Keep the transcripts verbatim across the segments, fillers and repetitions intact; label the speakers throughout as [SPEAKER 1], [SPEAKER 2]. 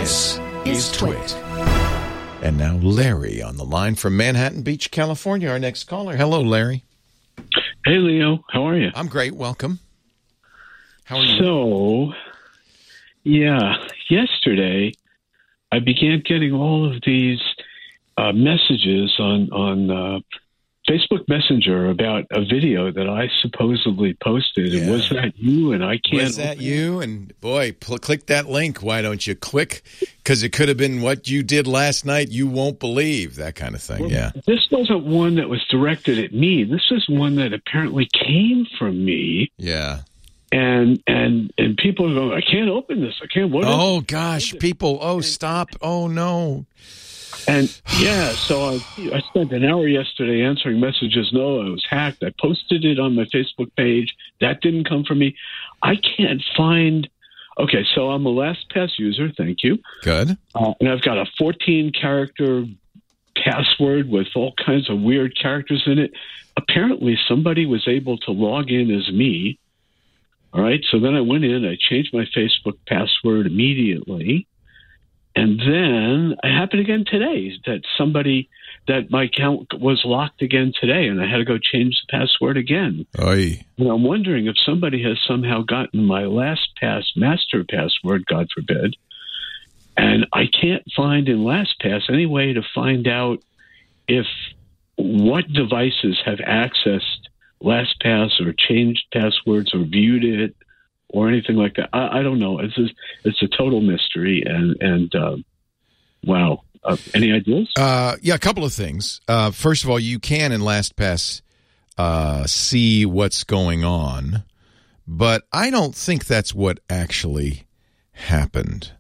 [SPEAKER 1] This is Twit.
[SPEAKER 2] And now Larry on the line from Manhattan Beach, California, our next caller. Hello, Larry.
[SPEAKER 3] Hey, Leo. How are you?
[SPEAKER 2] I'm great. Welcome. How are you?
[SPEAKER 3] So, yeah, yesterday I began getting all of these uh, messages on, on uh, Facebook Messenger about a video that I supposedly posted.
[SPEAKER 2] Yeah.
[SPEAKER 3] And was that you? And I can't.
[SPEAKER 2] Was that you? And boy, pl- click that link. Why don't you click? Because it could have been what you did last night. You won't believe that kind of thing.
[SPEAKER 3] Well,
[SPEAKER 2] yeah.
[SPEAKER 3] This wasn't one that was directed at me. This was one that apparently came from me.
[SPEAKER 2] Yeah.
[SPEAKER 3] And and and people are going, I can't open this. I can't. What
[SPEAKER 2] oh
[SPEAKER 3] is
[SPEAKER 2] gosh, people! Oh, stop! Oh no!
[SPEAKER 3] And yeah, so I, I spent an hour yesterday answering messages. No, I was hacked. I posted it on my Facebook page. That didn't come from me. I can't find. Okay, so I'm a LastPass user. Thank you.
[SPEAKER 2] Good.
[SPEAKER 3] Uh, and I've got a fourteen character password with all kinds of weird characters in it. Apparently, somebody was able to log in as me. All right, so then I went in. I changed my Facebook password immediately. And then it happened again today that somebody, that my account was locked again today, and I had to go change the password again.
[SPEAKER 2] Oy.
[SPEAKER 3] And I'm wondering if somebody has somehow gotten my LastPass master password, God forbid, and I can't find in LastPass any way to find out if what devices have accessed LastPass or changed passwords or viewed it or anything like that. I, I don't know. It's just, it's a total mystery. And, and uh, wow. Uh, any ideas?
[SPEAKER 2] Uh, yeah, a couple of things. Uh, first of all, you can in LastPass uh, see what's going on, but I don't think that's what actually happened.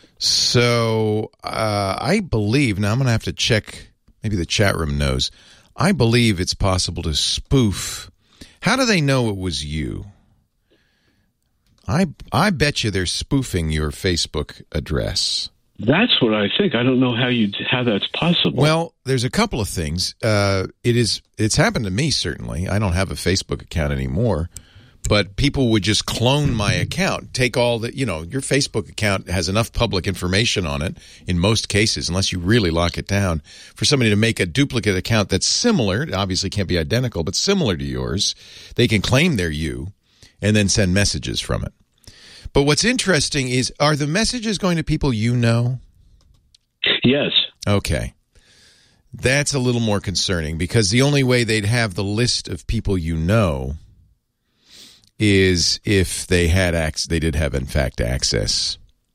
[SPEAKER 2] So uh, I believe, now I'm going to have to check, maybe the chat room knows, I believe it's possible to spoof. How do they know it was you? I I bet you they're spoofing your Facebook address.
[SPEAKER 3] That's what I think. I don't know how you how that's possible.
[SPEAKER 2] Well, there's a couple of things. Uh, it is it's happened to me certainly. I don't have a Facebook account anymore, but people would just clone my account, take all the you know your Facebook account has enough public information on it in most cases, unless you really lock it down, for somebody to make a duplicate account that's similar. It obviously can't be identical, but similar to yours. They can claim they're you, and then send messages from it. But what's interesting is, are the messages going to people you know?
[SPEAKER 3] Yes.
[SPEAKER 2] Okay. That's a little more concerning, because the only way they'd have the list of people you know is if they had ac- they did have, in fact, access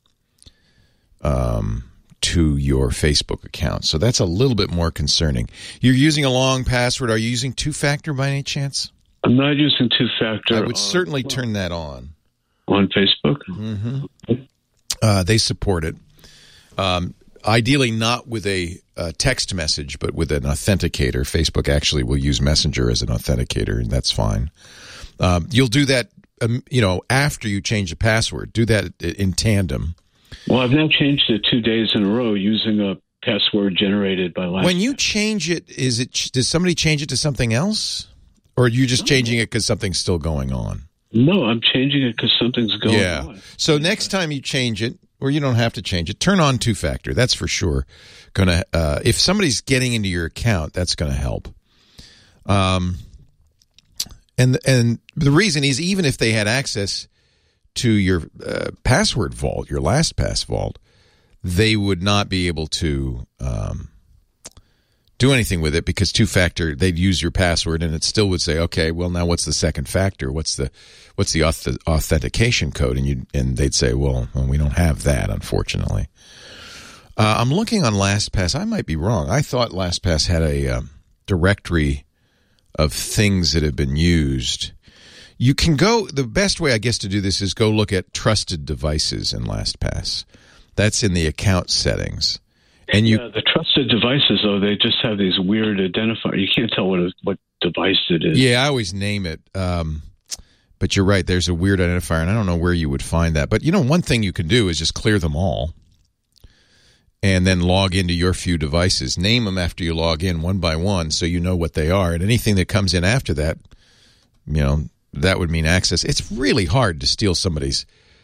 [SPEAKER 2] um, to your Facebook account. So that's a little bit more concerning. You're using a long password. Are you using two-factor by any chance?
[SPEAKER 3] I'm not using two-factor.
[SPEAKER 2] I would
[SPEAKER 3] on,
[SPEAKER 2] certainly turn that on.
[SPEAKER 3] On Facebook?
[SPEAKER 2] Mm-hmm. Uh, they support it. Um, ideally not with a uh, text message, but with an authenticator. Facebook actually will use Messenger as an authenticator, and that's fine. Um, you'll do that, um, you know, after you change the password. Do that in tandem.
[SPEAKER 3] Well, I've now changed it two days in a row using a password generated by LastPass.
[SPEAKER 2] When you change it, is it does somebody change it to something else? Or are you just changing it because something's still going on?
[SPEAKER 3] No, I'm changing it because something's going
[SPEAKER 2] yeah.
[SPEAKER 3] on.
[SPEAKER 2] So next time you change it, or you don't have to change it, turn on two-factor. That's for sure. Gonna uh, if somebody's getting into your account, that's going to help. Um, and and the reason is, even if they had access to your uh, password vault, your LastPass vault, they would not be able to um, do anything with it, because two-factor, they'd use your password and it still would say, okay, well, now what's the second factor? What's the what's the auth- authentication code? And you and they'd say, well, well, we don't have that, unfortunately. Uh, I'm looking on LastPass. I might be wrong. I thought LastPass had a um, directory of things that have been used. You can go, the best way, I guess, to do this is go look at trusted devices in LastPass. That's in the account settings. And you,
[SPEAKER 3] yeah, the trusted devices, though, they just have these weird identifiers. You can't tell what a, what device it is.
[SPEAKER 2] Yeah, I always name it. Um, but you're right. There's a weird identifier, and I don't know where you would find that. But, you know, one thing you can do is just clear them all and then log into your few devices. Name them after you log in one by one so you know what they are. And anything that comes in after that, you know, that would mean access. It's really hard to steal somebody's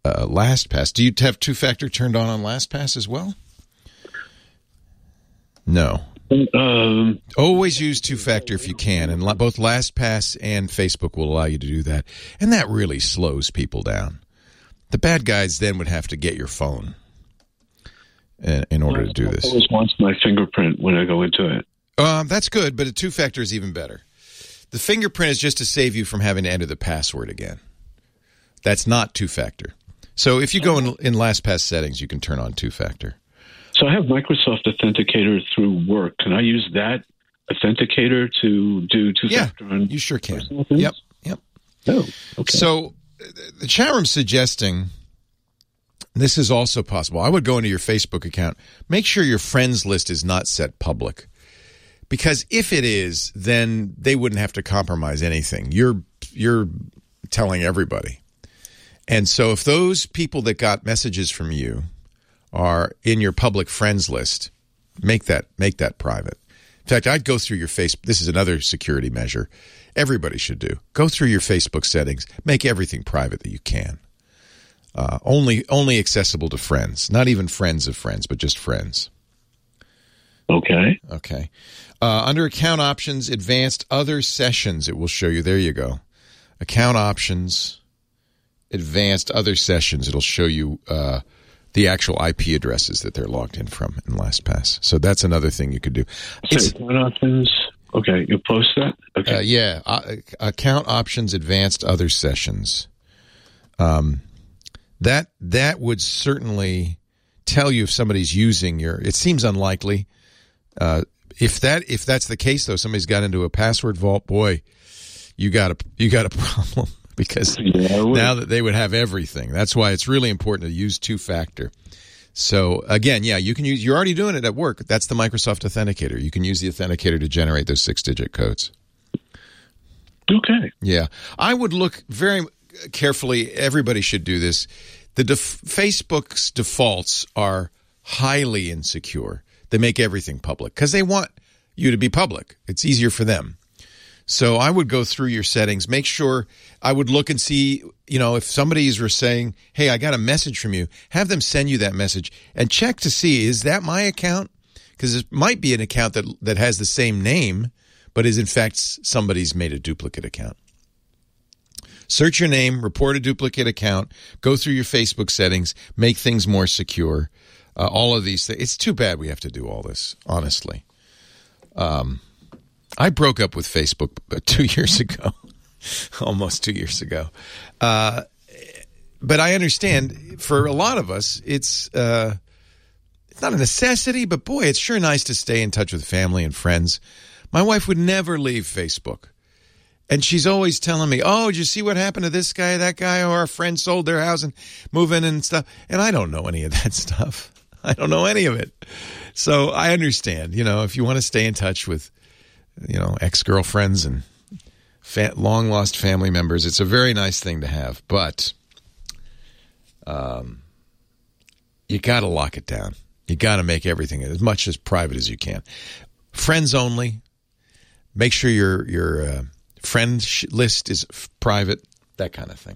[SPEAKER 2] uh, LastPass. Do you have two-factor turned on on LastPass as well? No.
[SPEAKER 3] Um,
[SPEAKER 2] Always use two-factor if you can, and la- both LastPass and Facebook will allow you to do that. And that really slows people down. The bad guys then would have to get your phone in, in order to do this.
[SPEAKER 3] I always wants my fingerprint when I go into it.
[SPEAKER 2] Um, that's good, but a two-factor is even better. The fingerprint is just to save you from having to enter the password again. That's not two-factor. So if you go in, in LastPass settings, you can turn on two-factor.
[SPEAKER 3] So I have Microsoft Authenticator through work. Can I use that authenticator to do two-factor?
[SPEAKER 2] Yeah,
[SPEAKER 3] on
[SPEAKER 2] you sure can.
[SPEAKER 3] personal things?
[SPEAKER 2] Yep, yep.
[SPEAKER 3] Oh, okay.
[SPEAKER 2] So the chat room's suggesting this is also possible. I would go into your Facebook account. Make sure your friends list is not set public. Because if it is, then they wouldn't have to compromise anything. You're you're telling everybody. And so if those people that got messages from you are in your public friends list, make that make that private. In fact, I'd go through your Facebook. This is another security measure everybody should do. Go through your Facebook settings. Make everything private that you can. Uh, only only accessible to friends. Not even friends of friends, but just friends.
[SPEAKER 3] Okay.
[SPEAKER 2] Okay. Uh, under account options, advanced other sessions, it will show you. There you go. Account options, advanced other sessions. It'll show you uh, the actual I P addresses that they're logged in from in LastPass. So that's another thing you could do.
[SPEAKER 3] So account options. Okay, you post that? Okay.
[SPEAKER 2] Uh, yeah. Uh, account options, advanced other sessions. Um, that that would certainly tell you if somebody's using your. It seems unlikely. Uh, if that if that's the case, though, somebody's got into a password vault. Boy, you got a you got a problem because
[SPEAKER 3] yeah,
[SPEAKER 2] now that they would have everything. That's why it's really important to use two factor. So again, yeah, you can use. You're already doing it at work. That's the Microsoft Authenticator. You can use the Authenticator to generate those six-digit codes.
[SPEAKER 3] Okay.
[SPEAKER 2] Yeah, I would look very carefully. Everybody should do this. The def- Facebook's defaults are highly insecure. They make everything public because they want you to be public. It's easier for them. So I would go through your settings, make sure I would look and see, you know, if somebody is saying, hey, I got a message from you, have them send you that message and check to see, is that my account? Because it might be an account that, that has the same name, but is in fact somebody's made a duplicate account. Search your name, report a duplicate account, go through your Facebook settings, make things more secure. Uh, all of these things. It's too bad we have to do all this, honestly. Um, I broke up with Facebook two years ago, almost two years ago. Uh, but I understand for a lot of us, it's uh, it's not a necessity, but boy, it's sure nice to stay in touch with family and friends. My wife would never leave Facebook. And she's always telling me, oh, did you see what happened to this guy, that guy, or our friend sold their house and moved in and stuff? And I don't know any of that stuff. I don't know any of it. So I understand, you know, if you want to stay in touch with, you know, ex-girlfriends and fa- long-lost family members, it's a very nice thing to have. But um, you got to lock it down. You got to make everything as much as private as you can. Friends only. Make sure your your uh, friend sh- list is f- private, that kind of thing.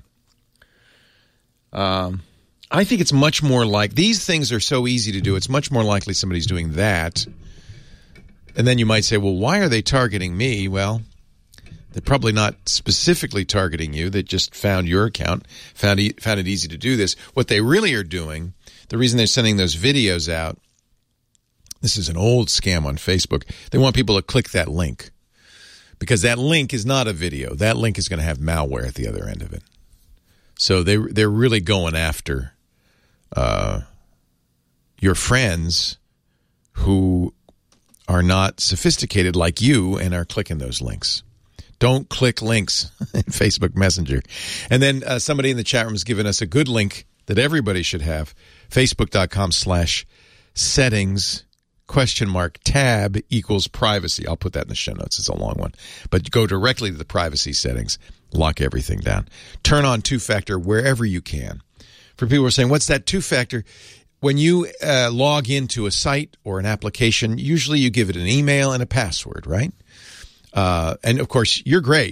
[SPEAKER 2] Um. I think it's much more like, these things are so easy to do, it's much more likely somebody's doing that. And then you might say, well, why are they targeting me? Well, they're probably not specifically targeting you. They just found your account, found, e- found it easy to do this. What they really are doing, the reason they're sending those videos out, this is an old scam on Facebook. They want people to click that link because that link is not a video. That link is going to have malware at the other end of it. So they, they're really going after Uh, your friends who are not sophisticated like you and are clicking those links. Don't click links in Facebook Messenger. And then uh, somebody in the chat room has given us a good link that everybody should have. Facebook.com slash settings question mark tab equals privacy. I'll put that in the show notes. It's a long one. But go directly to the privacy settings. Lock everything down. Turn on two-factor wherever you can. For people who are saying, what's that two-factor? When you uh, log into a site or an application, usually you give it an email and a password, right? Uh, and, of course, you're great.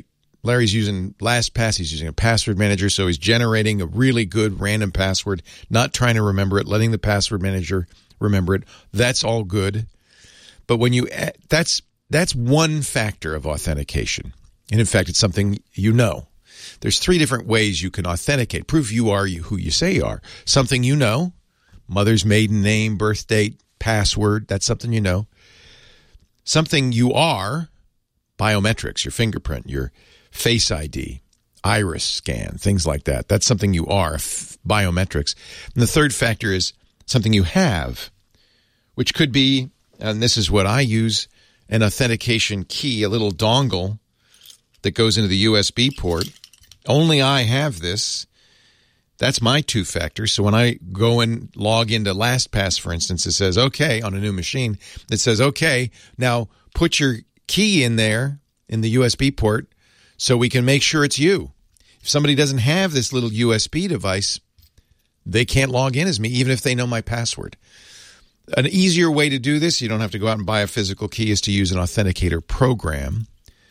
[SPEAKER 2] Larry's using LastPass. He's using a password manager, so he's generating a really good random password, not trying to remember it, letting the password manager remember it. That's all good. But when you that's that's one factor of authentication. And in fact, it's something you know. There's three different ways you can authenticate. Prove you are who you say you are. Something you know, mother's maiden name, birth date, password, that's something you know. Something you are, biometrics, your fingerprint, your Face I D, iris scan, things like that. That's something you are, f- biometrics. And the third factor is something you have, which could be, and this is what I use, an authentication key, a little dongle that goes into the U S B port. Only I have this. That's my two-factor. So when I go and log into LastPass, for instance, it says, okay, on a new machine, it says, okay, now put your key in there in the U S B port so we can make sure it's you. If somebody doesn't have this little U S B device, they can't log in as me, even if they know my password. An easier way to do this, you don't have to go out and buy a physical key, is to use an authenticator program.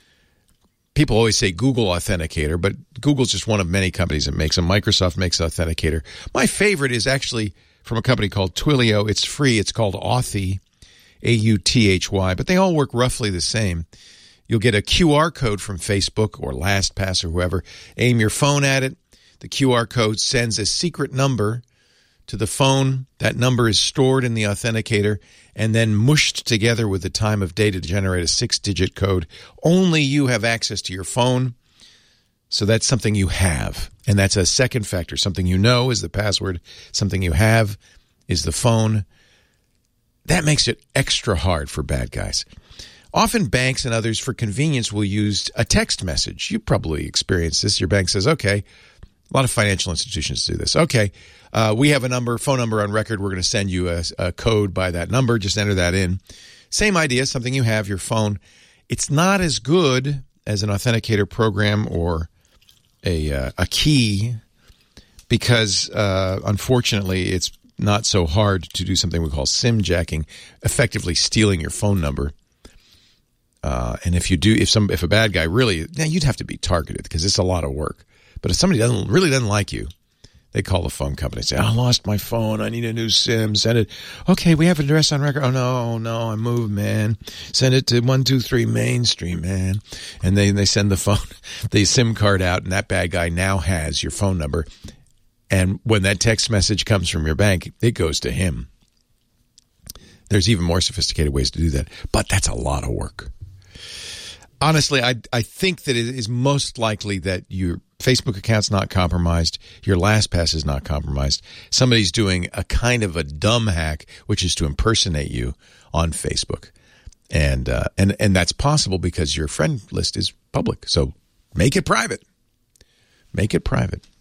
[SPEAKER 2] People always say Google Authenticator, but Google's just one of many companies that makes them. Microsoft makes Authenticator. My favorite is actually from a company called Twilio. It's free. It's called Authy, A U T H Y, but they all work roughly the same. You'll get a Q R code from Facebook or LastPass or whoever. Aim your phone at it. The Q R code sends a secret number to the phone. That number is stored in the authenticator and then mushed together with the time of day to generate a six-digit code. Only you have access to your phone. So that's something you have. And that's a second factor. Something you know is the password. Something you have is the phone. That makes it extra hard for bad guys. Often banks and others, for convenience, will use a text message. You probably experienced this. Your bank says, okay, a lot of financial institutions do this. Okay, uh, we have a number, phone number on record. We're going to send you a, a code by that number. Just enter that in. Same idea, something you have, your phone. It's not as good as an authenticator program or a, uh, a key because, uh, unfortunately, it's not so hard to do something we call SIM jacking, effectively stealing your phone number. Uh, and if you do, if some, if a bad guy really, yeah, you'd have to be targeted because it's a lot of work. But if somebody doesn't really doesn't like you, they call the phone company and say, I lost my phone. I need a new SIM. Send it. Okay, we have an address on record. Oh, no, no, I moved, man. Send it to one two three Main Street, man. And they, they send the phone, the SIM card out, and that bad guy now has your phone number. And when that text message comes from your bank, it goes to him. There's even more sophisticated ways to do that. But that's a lot of work. Honestly, I I think that it is most likely that your Facebook account's not compromised, your LastPass is not compromised. Somebody's doing a kind of a dumb hack, which is to impersonate you on Facebook, and uh, and and that's possible because your friend list is public. So make it private. Make it private.